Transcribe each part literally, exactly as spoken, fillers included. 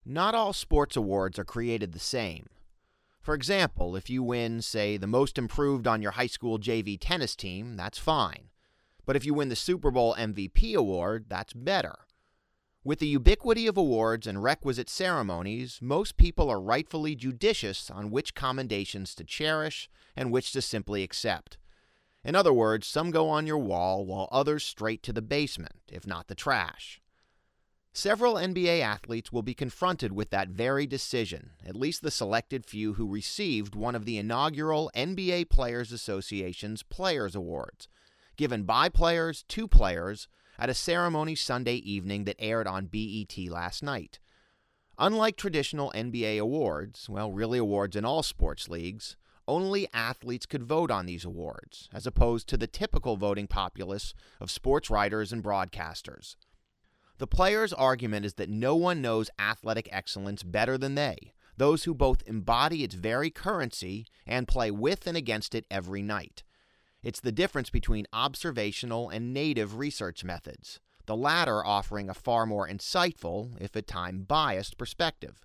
Not all sports awards are created the same. For example, if you win, say, the most improved on your high school J V tennis team, that's fine. But if you win the Super Bowl M V P award, that's better. With the ubiquity of awards and requisite ceremonies, most people are rightfully judicious on which commendations to cherish and which to simply accept. In other words, some go on your wall while others straight to the basement, if not the trash. Several N B A athletes will be confronted with that very decision, at least the selected few who received one of the inaugural N B A Players Association's Players Awards, given by players to players at a ceremony Sunday evening that aired on B E T last night. Unlike traditional N B A awards, well, really awards in all sports leagues, only athletes could vote on these awards, as opposed to the typical voting populace of sports writers and broadcasters. The players' argument is that no one knows athletic excellence better than they, those who both embody its very currency and play with and against it every night. It's the difference between observational and native research methods, the latter offering a far more insightful, if at times biased, perspective.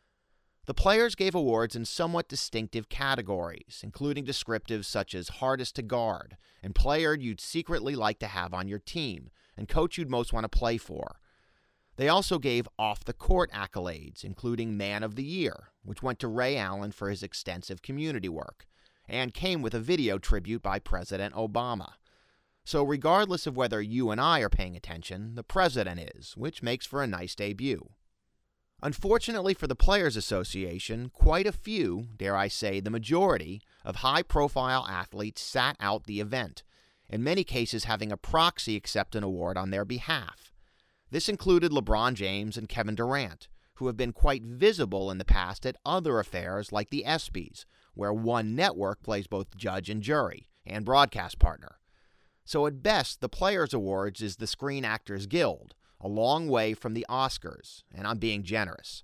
The players gave awards in somewhat distinctive categories, including descriptives such as hardest to guard, and player you'd secretly like to have on your team, and coach you'd most want to play for. They also gave off-the-court accolades, including Man of the Year, which went to Ray Allen for his extensive community work, and came with a video tribute by President Obama. So regardless of whether you and I are paying attention, the president is, which makes for a nice debut. Unfortunately for the Players Association, quite a few, dare I say the majority, of high-profile athletes sat out the event, in many cases having a proxy accept an award on their behalf. This included LeBron James and Kevin Durant, who have been quite visible in the past at other affairs like the ESPYs, where one network plays both judge and jury, and broadcast partner. So at best, the Players Awards is the Screen Actors Guild, a long way from the Oscars, and I'm being generous.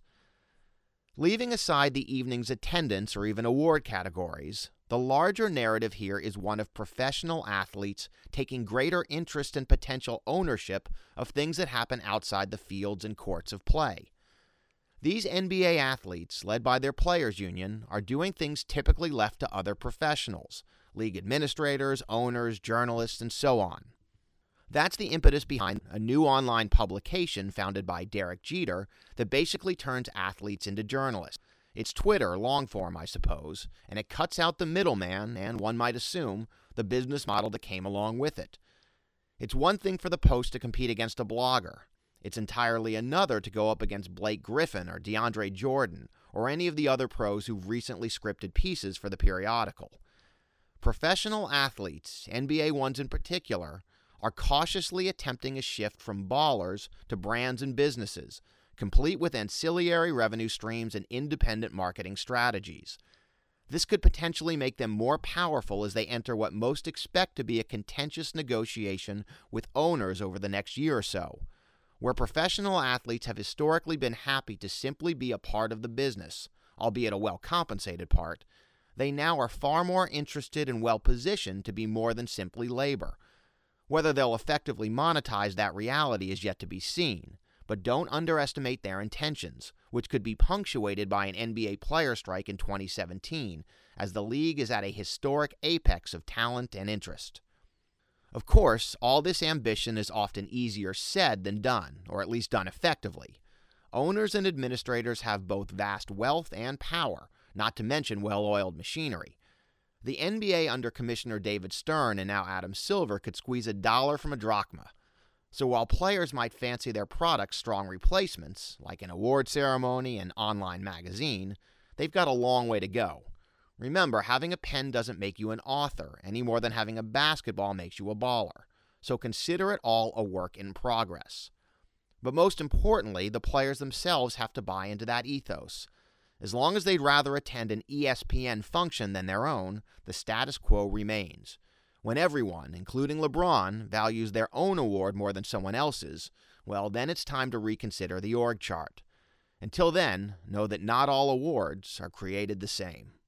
Leaving aside the evening's attendance or even award categories, the larger narrative here is one of professional athletes taking greater interest and potential ownership of things that happen outside the fields and courts of play. These N B A athletes, led by their players' union, are doing things typically left to other professionals, league administrators, owners, journalists, and so on. That's the impetus behind a new online publication founded by Derek Jeter that basically turns athletes into journalists. It's Twitter, long form, I suppose, and it cuts out the middleman and, one might assume, the business model that came along with it. It's one thing for the Post to compete against a blogger. It's entirely another to go up against Blake Griffin or DeAndre Jordan or any of the other pros who've recently scripted pieces for the periodical. Professional athletes, N B A ones in particular, are cautiously attempting a shift from ballers to brands and businesses, complete with ancillary revenue streams and independent marketing strategies. This could potentially make them more powerful as they enter what most expect to be a contentious negotiation with owners over the next year or so. Where professional athletes have historically been happy to simply be a part of the business, albeit a well-compensated part, they now are far more interested and well-positioned to be more than simply labor. Whether they'll effectively monetize that reality is yet to be seen, but don't underestimate their intentions, which could be punctuated by an N B A player strike in twenty seventeen, as the league is at a historic apex of talent and interest. Of course, all this ambition is often easier said than done, or at least done effectively. Owners and administrators have both vast wealth and power, not to mention well-oiled machinery. The N B A under Commissioner David Stern and now Adam Silver could squeeze a dollar from a drachma. So while players might fancy their products strong replacements, like an award ceremony and online magazine, they've got a long way to go. Remember, having a pen doesn't make you an author, any more than having a basketball makes you a baller. So consider it all a work in progress. But most importantly, the players themselves have to buy into that ethos. As long as they'd rather attend an E S P N function than their own, the status quo remains. When everyone, including LeBron, values their own award more than someone else's, well, then it's time to reconsider the org chart. Until then, know that not all awards are created the same.